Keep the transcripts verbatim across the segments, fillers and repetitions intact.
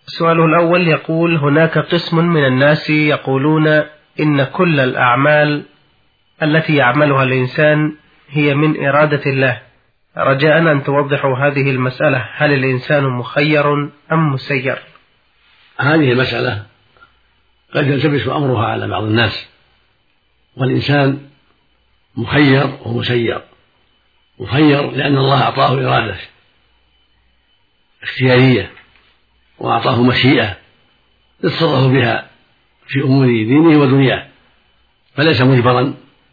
سؤاله الأول يقول: هناك قسم من الناس يقولون إن كل الأعمال التي يعملها الإنسان هي من إرادة الله، رجاء أن توضحوا هذه المسألة، هل الإنسان مخير أم مسير؟ هذه المسألة قد يلتبس أمرها على بعض الناس، والإنسان مخير ومسير. مخير لأن الله أعطاه إرادة اختيارية وأعطاه مشيئة يتصرف بها في أمور دينه ودنياه، فليس مجبرا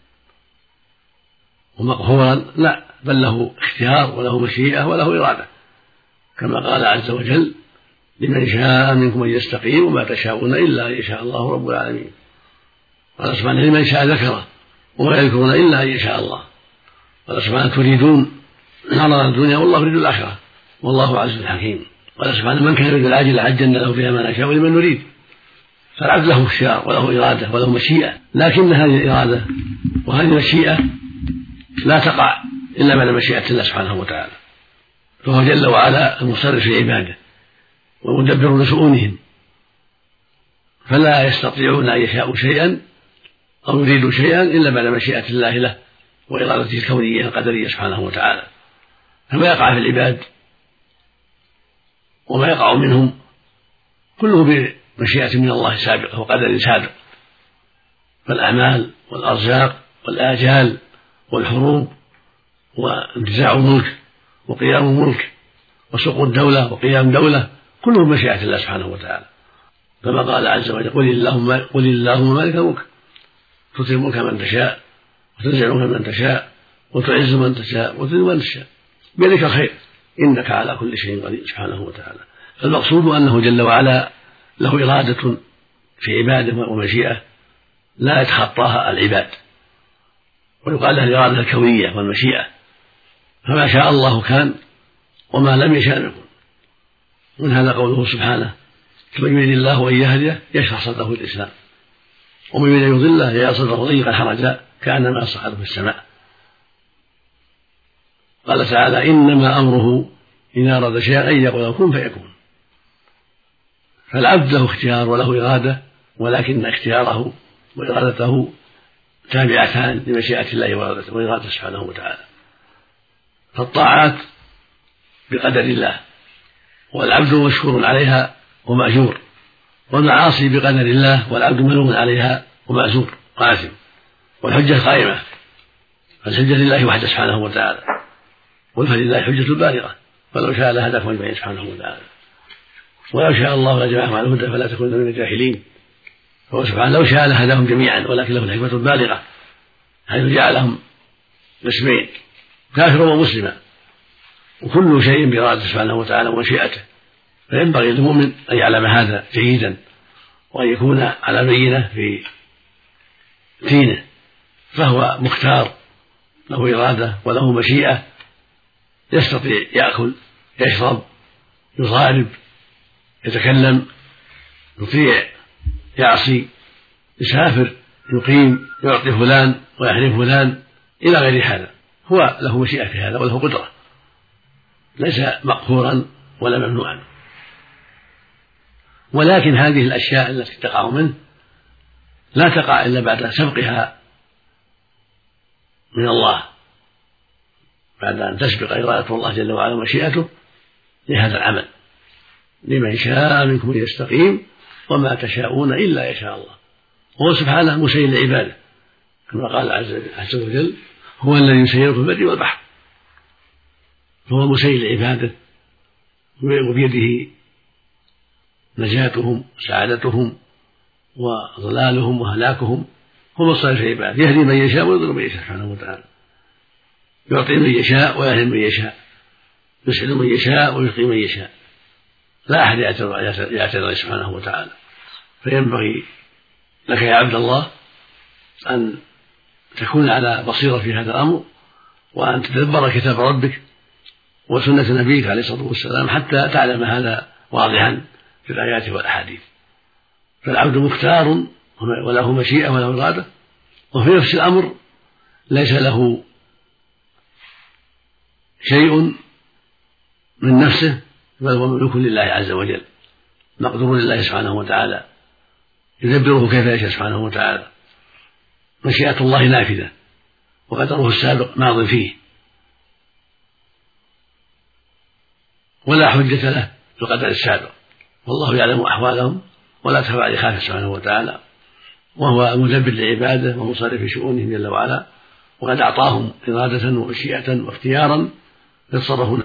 ومقهورا، لا، بل له اختيار وله مشيئة وله إرادة، كما قال عز وجل: لمن شاء منكم أن يستقيم وما تشاءون إلا أن يشاء الله رب العالمين. قال سبحانه: لمن شاء ذكره وما يذكرون إلا أن يشاء الله. قال سبحانه: تريدون عرض الدنيا والله يريد الآخرة والله عزيز حكيم. قال سبحانه: من كان يريد العاجل عجلنا له فيها ما نشاء لمن نريد. فالعبد له اختيار وله إرادة وله مشيئة، لكن هذه الإرادة وهذه المشيئة لا تقع إلا بعد مشيئة الله سبحانه وتعالى، فهو جل وعلا المصرف في عباده ومدبر لشؤونهم، فلا يستطيعون أن يشاءوا شيئا أو يريدوا شيئا إلا بعد مشيئة الله له وإرادته الكونية القدرية سبحانه وتعالى. فما يقع في العباد وما يقع منهم كله بمشيئة من الله سابقة وقدر سابق، فالأعمال والأرزاق والآجال والحروب وانتزاع الملك وقيام الملك وسقوط الدولة وقيام دولة كله بمشيئة الله سبحانه وتعالى، كما قال عز وجل: قل اللهم قل اللهم مالك الملك تؤتي الملك من تشاء وتنزع الملك من تشاء وتعز من تشاء وتذل من تشاء بيدك الخير إنك على كل شيء قدير سبحانه وتعالى. فالمقصود أنه جل وعلا له إرادة في عباده ومشيئة لا يتخطاها العباد، ويقال لها الإرادة الكونية والمشيئة، فما شاء الله كان وما لم يشاء يكن. من هذا قوله سبحانه: فمن يريد الله أن يهديه يشرح صدره الإسلام ومن يريد أن يضله يجعل صدره ضيقا حرجا كأنما يصعد في السماء. قال تعالى: إنما أمره إذا أراد شيئا أن يقول له كن فيكون. فالعبد له اختيار وله إرادة، ولكن اختياره وإرادته تابعتان لمشيئة الله وإرادته سبحانه وتعالى. فالطاعات بقدر الله والعبد مشكور عليها ومأجور، والمعاصي بقدر الله والعبد ملوم عليها ومأجور قاسم، والحجة قائمة، فالحجة لله وحده سبحانه وتعالى، ولله حجة بالغة، فلو شاء لهداكم أجمعين سبحانه وتعالى، ولو شاء الله لجمعهم على الهدى فلا تكونن من الجاهلين. فهو سبحانه لو شاء لهداهم جميعا، ولكن له الحكمة البالغة حيث جعلهم قسمين: كافرا ومسلما، وكل شيء بإرادته سبحانه وتعالى ومشيئته. فينبغي للمؤمن أن يعلم هذا جيدا وأن يكون على بينة في دينه، فهو مختار له إرادة وله مشيئة، يستطيع يأكل يشرب يضارب يتكلم يطيع يعصي يسافر يقيم يعطي فلان ويحرم فلان إلى غير هذا، هو له مشيئة في هذا وله قدرة، ليس مقهورا ولا ممنوعا. ولكن هذه الأشياء التي تقع منه لا تقع إلا بعد سبقها من الله، بعد أن تسبق إرادة الله جل وعلا ومشيئته لهذا العمل: لمن شاء منكم أن يستقيم وما تشاءون إلا يشاء الله. وهو سبحانه مسير لعباده، كما قال عز وجل: هو الذي يسير في البر والبحر. فهو مسير لعباده وبيده نجاتهم وسعادتهم وضلالهم وهلاكهم، هو مصرف عباده، يهدي من يشاء ويضل من يشاء سبحانه وتعالى، يعطي من يشاء ويهدي من يشاء، يسعد من يشاء ويشقي من يشاء، لا أحد يعتذر سبحانه وتعالى. فينبغي لك يا عبد الله أن تكون على بصيرة في هذا الأمر، وأن تتدبر كتاب ربك وسنة نبيك عليه الصلاة والسلام حتى تعلم هذا واضحا في الآيات والأحاديث. فالعبد مختار وله مشيئة وله إرادة، وفي نفس الأمر ليس له شيء من نفسه، بل هو ملك لله عز وجل، مقدور لله سبحانه وتعالى يدبره كيف يشاء سبحانه وتعالى. مشيئة الله نافذة وقدره السابق ماض فيه، ولا حجة له بالقدر السابق، والله يعلم أحوالهم ولا تخفى عليه خافية سبحانه وتعالى، وهو مدبر لعباده ومصرف في شؤونهم جل وعلا، وقد أعطاهم إرادة ومشيئة واختيارا يتصرفون